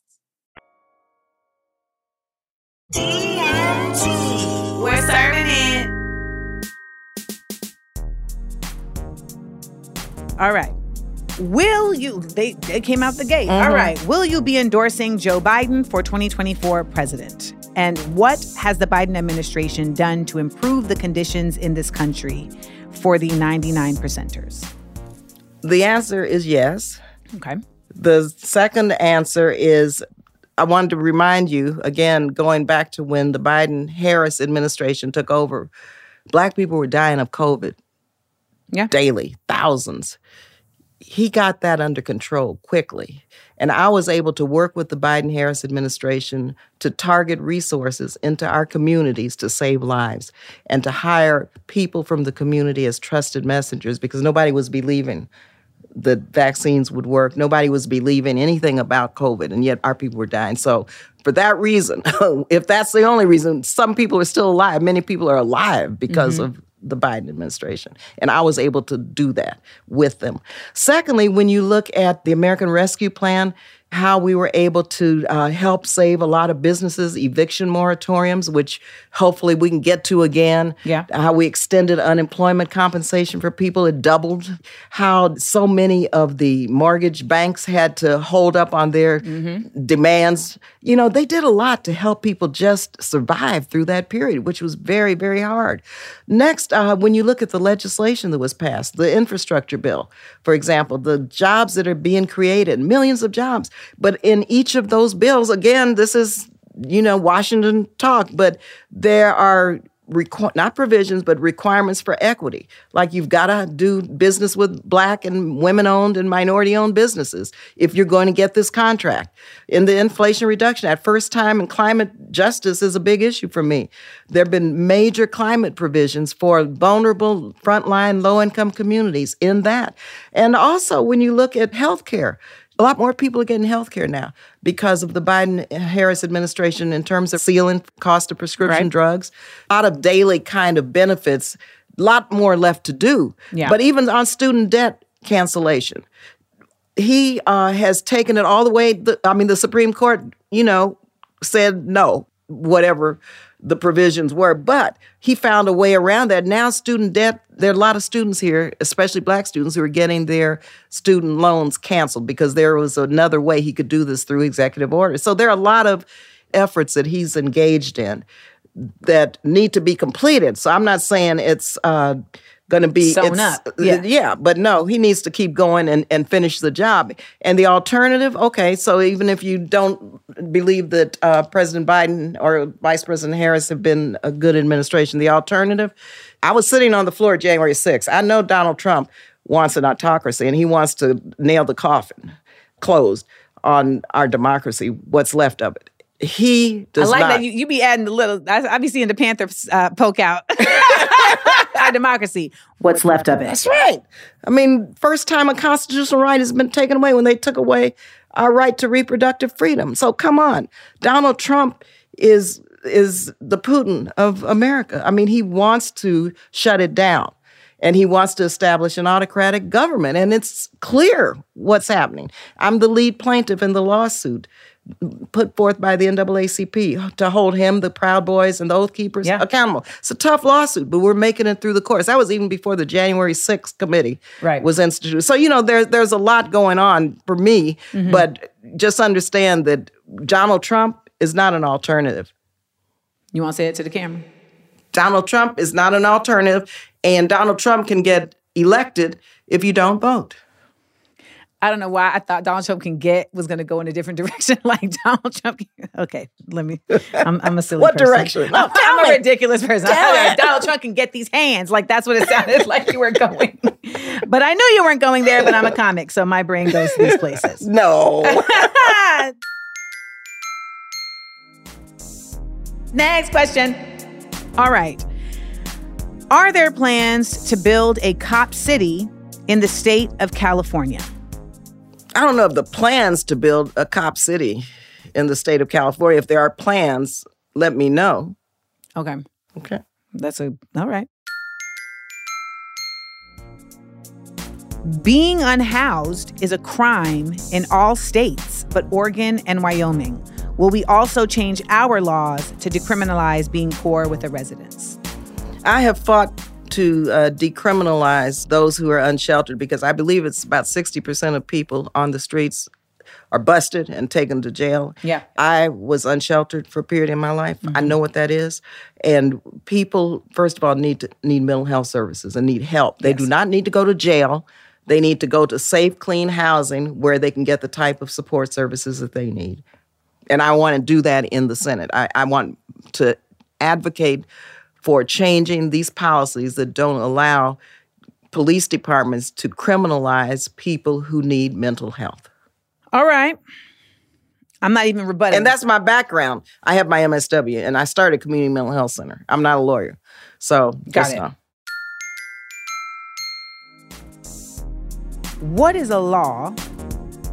TNT. We're serving it. All right. Will you, they came out the gate. Mm-hmm. All right. Will you be endorsing Joe Biden for 2024 president? And what has the Biden administration done to improve the conditions in this country for the 99%ers? The answer is yes. Okay. The second answer is, I wanted to remind you, again, going back to when the Biden-Harris administration took over, Black people were dying of COVID daily, thousands. He got that under control quickly. And I was able to work with the Biden-Harris administration to target resources into our communities to save lives and to hire people from the community as trusted messengers because nobody was believing the vaccines would work. Nobody was believing anything about COVID, and yet our people were dying. So for that reason, if that's the only reason, some people are still alive. Many people are alive because of the Biden administration. And I was able to do that with them. Secondly, when you look at the American Rescue Plan, how we were able to help save a lot of businesses, eviction moratoriums, which hopefully we can get to again. Yeah. How we extended unemployment compensation for people. It doubled. How so many of the mortgage banks had to hold up on their demands. You know, they did a lot to help people just survive through that period, which was very, very hard. Next, when you look at the legislation that was passed, the infrastructure bill, for example, the jobs that are being created, millions of jobs. But in each of those bills, again, this is, Washington talk, but there are not provisions, but requirements for equity. Like you've got to do business with Black and women-owned and minority-owned businesses if you're going to get this contract. In the Inflation Reduction Act, first time in climate justice is a big issue for me. There have been major climate provisions for vulnerable, frontline, low-income communities in that. And also, when you look at health care, a lot more people are getting health care now because of the Biden-Harris administration in terms of ceiling cost of prescription drugs. A lot of daily kind of benefits, a lot more left to do. Yeah. But even on student debt cancellation, he has taken it all the way. The Supreme Court, said no, whatever the provisions were. But he found a way around that. Now student debt, there are a lot of students here, especially Black students, who are getting their student loans canceled because there was another way he could do this through executive order. So there are a lot of efforts that he's engaged in that need to be completed. So I'm not saying it's going to be sewn up. Yeah, but no, he needs to keep going and finish the job. And the alternative, okay, so even if you don't believe that President Biden or Vice President Harris have been a good administration, the alternative, I was sitting on the floor January 6th. I know Donald Trump wants an autocracy and he wants to nail the coffin closed on our democracy, what's left of it. He does not. I like that you be adding the little, I be seeing the Panthers poke out. Our democracy. What's left of it. That's right. I mean, first time a constitutional right has been taken away when they took away our right to reproductive freedom. So come on. Donald Trump is the Putin of America. I mean, he wants to shut it down. And he wants to establish an autocratic government. And it's clear what's happening. I'm the lead plaintiff in the lawsuit put forth by the NAACP to hold him, the Proud Boys, and the Oath Keepers accountable. It's a tough lawsuit, but we're making it through the courts. That was even before the January 6th committee was instituted. So, there's a lot going on for me, but just understand that Donald Trump is not an alternative. You want to say it to the camera? Donald Trump is not an alternative, and Donald Trump can get elected if you don't vote. I don't know why I thought Donald Trump was going to go in a different direction. Like Donald Trump. Okay, I'm a silly what person. What direction? No, I'm a ridiculous person. Donald Trump can get these hands. Like that's what it sounded like you were going. But I knew you weren't going there, but I'm a comic, so my brain goes to these places. No. Next question. All right. Are there plans to build a cop city in the state of California? I don't know of the plans to build a cop city in the state of California. If there are plans, let me know. Okay. All right. Being unhoused is a crime in all states, but Oregon and Wyoming. Will we also change our laws to decriminalize being poor with a residence? I have fought to decriminalize those who are unsheltered because I believe it's about 60% of people on the streets are busted and taken to jail. Yeah. I was unsheltered for a period in my life. I know what that is. And people, first of all, need mental health services and need help. They do not need to go to jail. They need to go to safe, clean housing where they can get the type of support services that they need. And I want to do that in the Senate. I want to advocate for changing these policies that don't allow police departments to criminalize people who need mental health. All right. I'm not even rebutting. And that's my background. I have my MSW, and I started Community Mental Health Center. I'm not a lawyer. So, got it. What is a law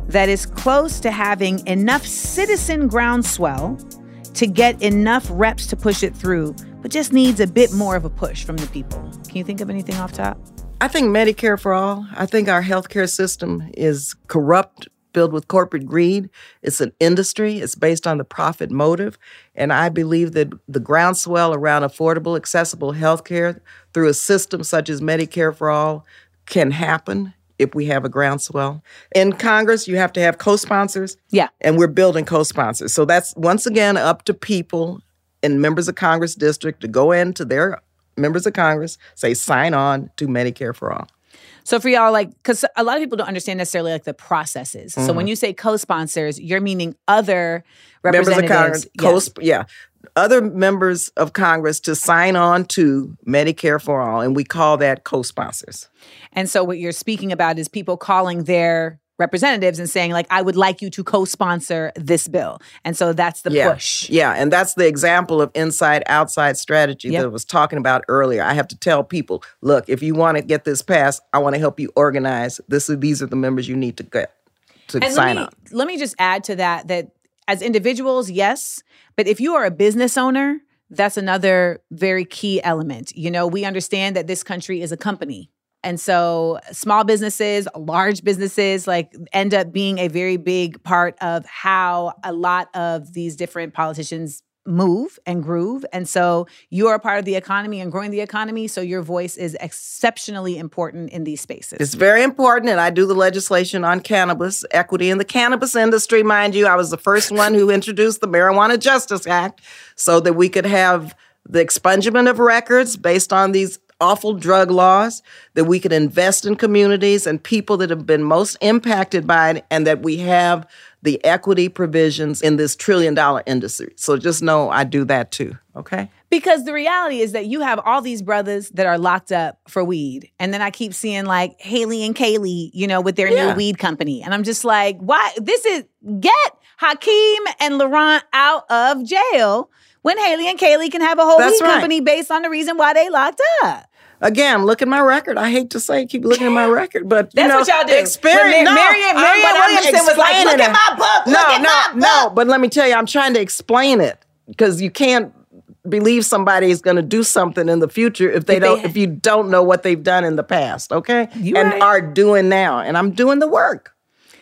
that is close to having enough citizen groundswell to get enough reps to push it through, but just needs a bit more of a push from the people? Can you think of anything off top? I think Medicare for all. I think our healthcare system is corrupt, filled with corporate greed. It's an industry. It's based on the profit motive. And I believe that the groundswell around affordable, accessible healthcare through a system such as Medicare for all can happen if we have a groundswell. In Congress, you have to have co-sponsors. Yeah. And we're building co-sponsors. So that's, once again, up to people in members of Congress district to go into their members of Congress, say, sign on to Medicare for all. So for y'all, like, because a lot of people don't understand necessarily like the processes. So when you say co-sponsors, you're meaning other representatives. Members of Congress, other members of Congress to sign on to Medicare for all, and we call that co-sponsors. And so what you're speaking about is people calling their representatives and saying, like, I would like you to co-sponsor this bill. And so that's the push. Yeah, and that's the example of inside-outside strategy that I was talking about earlier. I have to tell people, look, if you want to get this passed, I want to help you organize. These are the members you need to get to sign on. Let me just add to that as individuals, yes, but if you are a business owner, that's another very key element. You know, we understand that this country is a company. And so small businesses, large businesses, like, end up being a very big part of how a lot of these different politicians move and groove. And so you're a part of the economy and growing the economy. So your voice is exceptionally important in these spaces. It's very important. And I do the legislation on cannabis, equity in the cannabis industry. Mind you, I was the first one who introduced the Marijuana Justice Act so that we could have the expungement of records based on these awful drug laws, that we could invest in communities and people that have been most impacted by it, and that we have the equity provisions in this $1 trillion industry. So just know I do that too, okay? Because the reality is that you have all these brothers that are locked up for weed. And then I keep seeing like Haley and Kaylee, you know, with their new weed company. And I'm just like, why? Get Hakeem and Laurent out of jail when Haley and Kaylee can have a whole weed company based on the reason why they locked up. Again, look at my record. I hate to say, keep looking at my record, but that's what y'all do. Experience. Marianne Williamson was like, look at my book. No. But let me tell you, I'm trying to explain it because you can't believe somebody is going to do something in the future if you don't know what they've done in the past. Okay, are doing now, and I'm doing the work.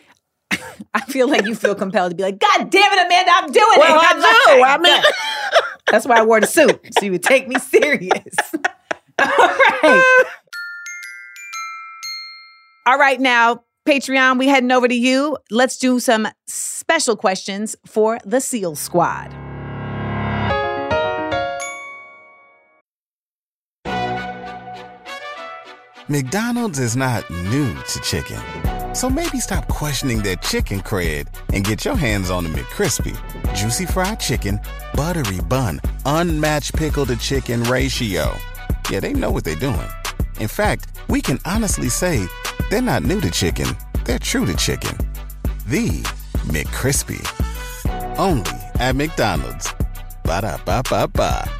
I feel like you feel compelled to be like, God damn it, Amanda, I'm doing it. Well, I mean, that's why I wore the suit, so you would take me serious. All right, now, Patreon, we heading over to you. Let's do some special questions for the SEAL Squad. McDonald's is not new to chicken. So maybe stop questioning their chicken cred and get your hands on the McCrispy. Juicy fried chicken, buttery bun, unmatched pickle to chicken ratio. Yeah, they know what they're doing. In fact, we can honestly say they're not new to chicken. They're true to chicken. The McCrispy. Only at McDonald's. Ba-da-ba-ba-ba.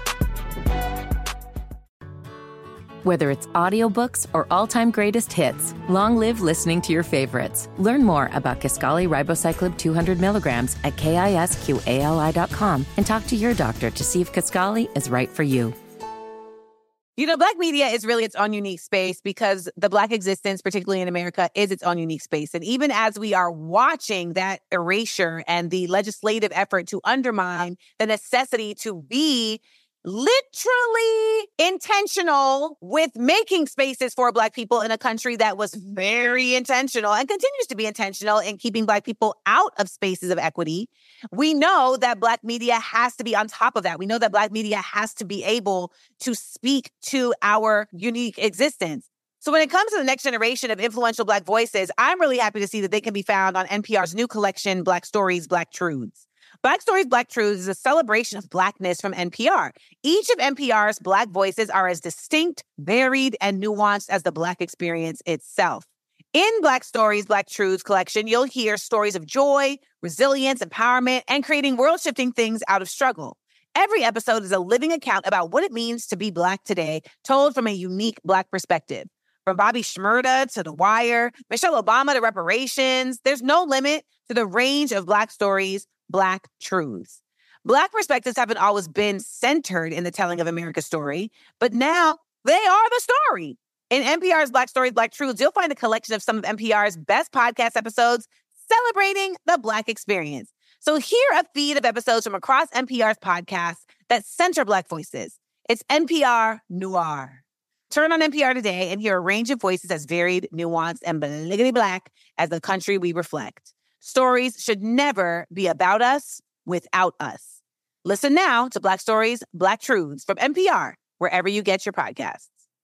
Whether it's audiobooks or all-time greatest hits, long live listening to your favorites. Learn more about Kisqali Ribociclib 200 milligrams at KISQALI.com and talk to your doctor to see if Kisqali is right for you. You know, Black media is really its own unique space because the Black existence, particularly in America, is its own unique space. And even as we are watching that erasure and the legislative effort to undermine the necessity to be literally intentional with making spaces for Black people in a country that was very intentional and continues to be intentional in keeping Black people out of spaces of equity, we know that Black media has to be on top of that. We know that Black media has to be able to speak to our unique existence. So when it comes to the next generation of influential Black voices, I'm really happy to see that they can be found on NPR's new collection, Black Stories, Black Truths. Black Stories, Black Truths is a celebration of Blackness from NPR. Each of NPR's Black voices are as distinct, varied, and nuanced as the Black experience itself. In Black Stories, Black Truths collection, you'll hear stories of joy, resilience, empowerment, and creating world-shifting things out of struggle. Every episode is a living account about what it means to be Black today, told from a unique Black perspective. From Bobby Shmurda to The Wire, Michelle Obama to reparations, there's no limit to the range of Black stories, Black truths. Black perspectives haven't always been centered in the telling of America's story, but now they are the story. In NPR's Black Stories, Black Truths, you'll find a collection of some of NPR's best podcast episodes celebrating the Black experience. So hear a feed of episodes from across NPR's podcasts that center Black voices. It's NPR Noir. Turn on NPR today and hear a range of voices as varied, nuanced, and bliggity Black as the country we reflect. Stories should never be about us without us. Listen now to Black Stories, Black Truths from NPR, wherever you get your podcasts.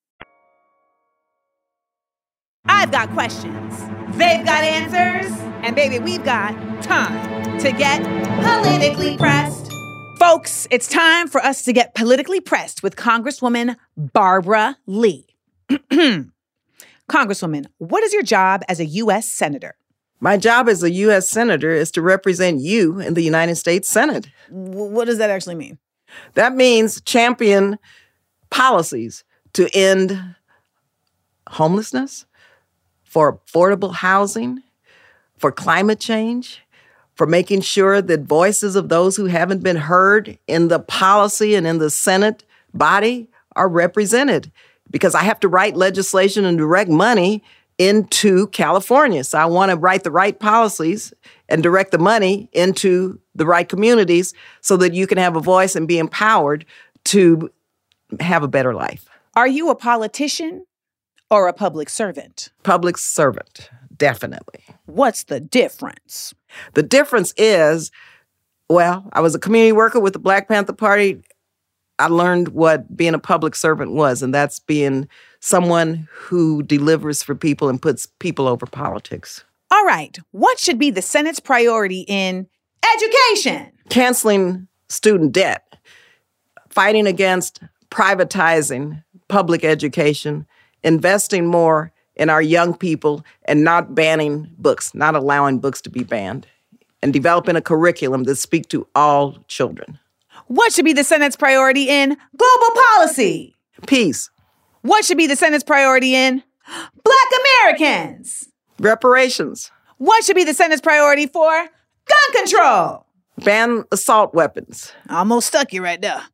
I've got questions. They've got answers. And baby, we've got time to get politically pressed. Folks, it's time for us to get politically pressed with Congresswoman Barbara Lee. Congresswoman, what is your job as a U.S. Senator? My job as a U.S. Senator is to represent you in the United States Senate. What does that actually mean? That means champion policies to end homelessness, for affordable housing, for climate change, for making sure that voices of those who haven't been heard in the policy and in the Senate body are represented. Because I have to write legislation and direct money into California. So I want to write the right policies and direct the money into the right communities so that you can have a voice and be empowered to have a better life. Are you a politician or a public servant? Public servant, definitely. What's the difference? The difference is, well, I was a community worker with the Black Panther Party. I learned what being a public servant was, and that's being someone who delivers for people and puts people over politics. All right. What should be the Senate's priority in education? Canceling student debt, fighting against privatizing public education, investing more in our young people, and not banning books, not allowing books to be banned, and developing a curriculum that speaks to all children. What should be the Senate's priority in global policy? Peace. What should be the Senate's priority in Black Americans? Reparations. What should be the Senate's priority for gun control? Ban assault weapons. Almost stuck you right there.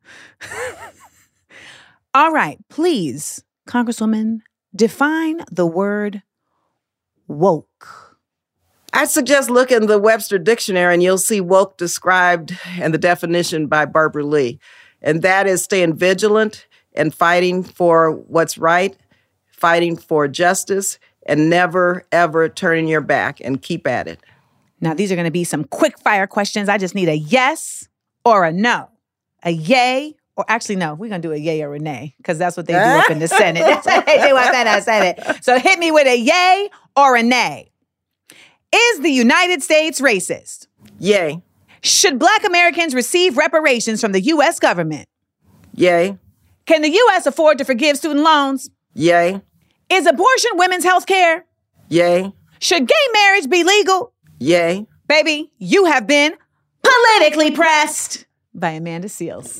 All right, please, Congresswoman, define the word woke. I suggest looking in the Webster Dictionary and you'll see woke described and the definition by Barbara Lee. And that is staying vigilant and fighting for what's right, fighting for justice, and never, ever turning your back, and keep at it. Now, these are going to be some quick fire questions. I just need a yes or a no. A yay or actually, no, we're going to do a yay or a nay because that's what they do up in the Senate. They want that out Senate. So hit me with a yay or a nay. Is the United States racist? Yay. Should Black Americans receive reparations from the U.S. government? Yay. Can the U.S. afford to forgive student loans? Yay. Is abortion women's health care? Yay. Should gay marriage be legal? Yay. Baby, you have been politically pressed by Amanda Seales.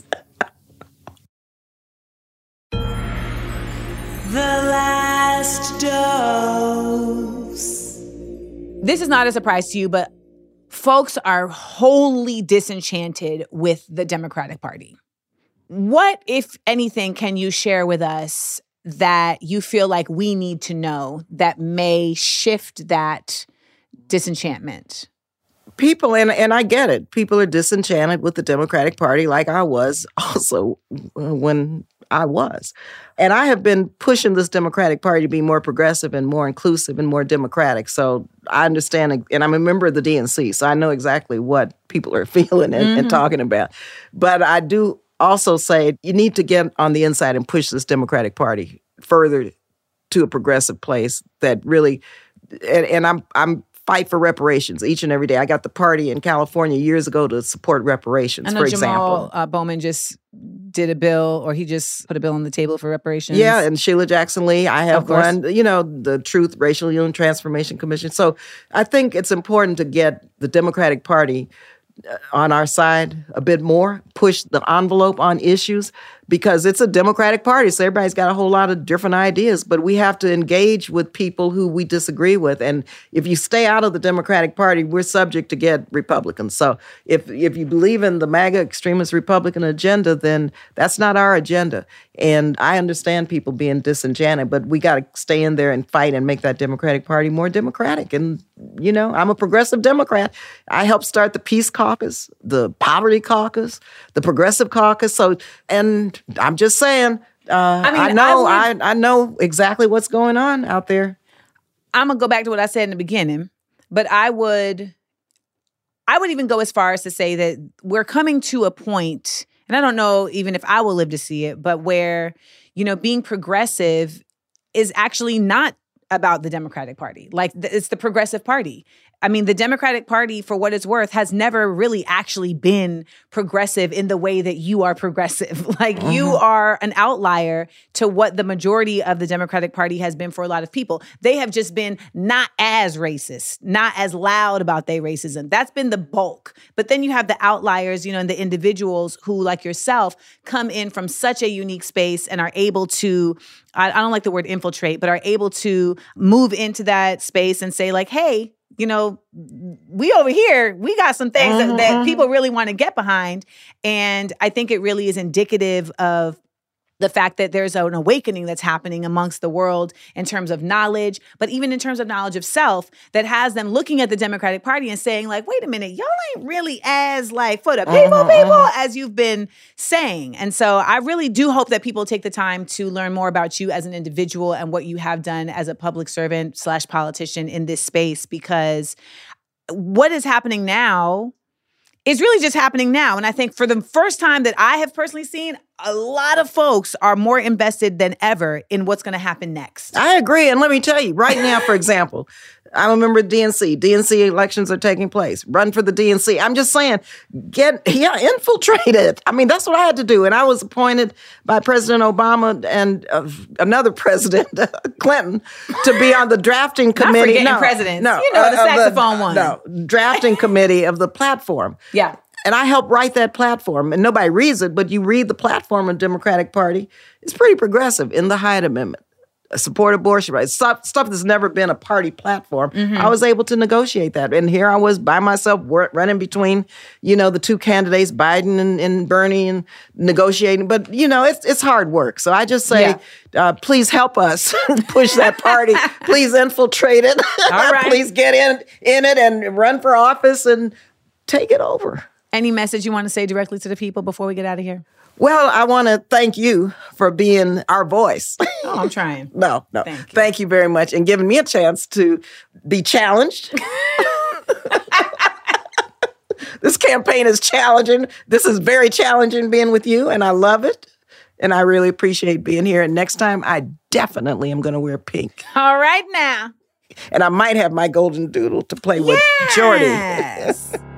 The last dose. This is not a surprise to you, but folks are wholly disenchanted with the Democratic Party. What, if anything, can you share with us that you feel like we need to know that may shift that disenchantment? People, and I get it, people are disenchanted with the Democratic Party like I was also when I was. And I have been pushing this Democratic Party to be more progressive and more inclusive and more democratic. So I understand, and I'm a member of the DNC, so I know exactly what people are feeling and talking about. But I do also say you need to get on the inside and push this Democratic Party further to a progressive place that really, and I'm fight for reparations each and every day. I got the party in California years ago to support reparations, for example. Jamal Bowman just did a bill, or he just put a bill on the table for reparations. Yeah, and Sheila Jackson Lee, I have one, the Truth, Racial Healing Transformation Commission. So I think it's important to get the Democratic Party on our side a bit more, push the envelope on issues, because it's a Democratic Party, so everybody's got a whole lot of different ideas, but we have to engage with people who we disagree with. And if you stay out of the Democratic Party, we're subject to get Republicans. So if you believe in the MAGA extremist Republican agenda, then that's not our agenda. And I understand people being disenchanted, but we got to stay in there and fight and make that Democratic Party more democratic. And, I'm a progressive Democrat. I helped start the Peace Caucus, the Poverty Caucus, the Progressive Caucus. And I'm just saying, I know exactly what's going on out there. I'm going to go back to what I said in the beginning, but I would even go as far as to say that we're coming to a point, and I don't know even if I will live to see it, but where, being progressive is actually not about the Democratic Party. Like, it's the Progressive Party. I mean, the Democratic Party, for what it's worth, has never really actually been progressive in the way that you are progressive. Like, you are an outlier to what the majority of the Democratic Party has been for a lot of people. They have just been not as racist, not as loud about their racism. That's been the bulk. But then you have the outliers, and the individuals who, like yourself, come in from such a unique space and are able to, I don't like the word infiltrate, but are able to move into that space and say, like, hey, we over here, we got some things that people really want to get behind. And I think it really is indicative of the fact that there's an awakening that's happening amongst the world in terms of knowledge, but even in terms of knowledge of self, that has them looking at the Democratic Party and saying, like, wait a minute, y'all ain't really as, like, for the people as you've been saying. And so I really do hope that people take the time to learn more about you as an individual and what you have done as a public servant / politician in this space, because what is happening now is really just happening now. And I think for the first time that I have personally seen, a lot of folks are more invested than ever in what's going to happen next. I agree. And let me tell you, right now, for example, I'm a member of DNC. DNC elections are taking place. Run for the DNC. I'm just saying, infiltrate it. I mean, that's what I had to do. And I was appointed by President Obama and another president, Clinton, to be on the drafting committee. Presidents. The saxophone one. No, drafting committee of the platform. Yeah. And I helped write that platform. And nobody reads it, but you read the platform of the Democratic Party. It's pretty progressive in the Hyde Amendment. Support abortion rights, stuff that's never been a party platform. I was able to negotiate that. And here I was by myself running between, the two candidates, Biden and Bernie, and negotiating. But, it's hard work. So I just say, please help us push that party. Please infiltrate it. All right. Please get in it and run for office and take it over. Any message you want to say directly to the people before we get out of here? Well, I want to thank you for being our voice. Oh, I'm trying. No. Thank you very much, and giving me a chance to be challenged. This campaign is challenging. This is very challenging being with you, and I love it. And I really appreciate being here. And next time, I definitely am going to wear pink. All right now. And I might have my golden doodle to play with Jordy. Yes.